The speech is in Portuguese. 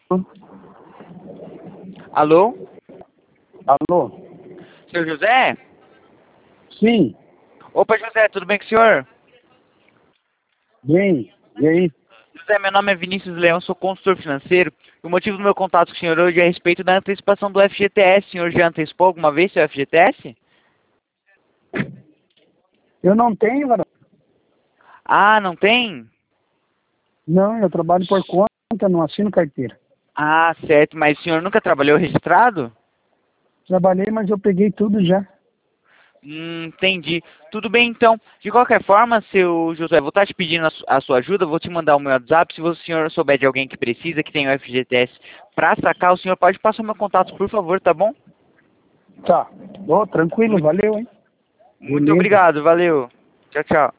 Alô? Alô? Seu José? Sim, Opa, José, tudo bem com o senhor? bem. E aí? José, meu nome é Vinícius Leão, sou consultor financeiro. O motivo do meu contato com o senhor hoje é a respeito da antecipação do FGTS. O senhor já antecipou alguma vez seu FGTS? Eu não tenho, cara. Ah, não tem? Não, eu trabalho por conta, não assino carteira. Ah, certo, mas o senhor nunca trabalhou registrado? Trabalhei, mas eu peguei tudo já. Entendi. Tudo bem, então. De qualquer forma, seu José, vou estar te pedindo a sua ajuda, vou te mandar o meu WhatsApp. Se o senhor souber de alguém que precisa, que tem o FGTS para sacar, o senhor pode passar o meu contato, por favor, tá bom? Tá. Ô, tranquilo, Muito, valeu, hein? muito Beleza. obrigado, valeu. Tchau, tchau.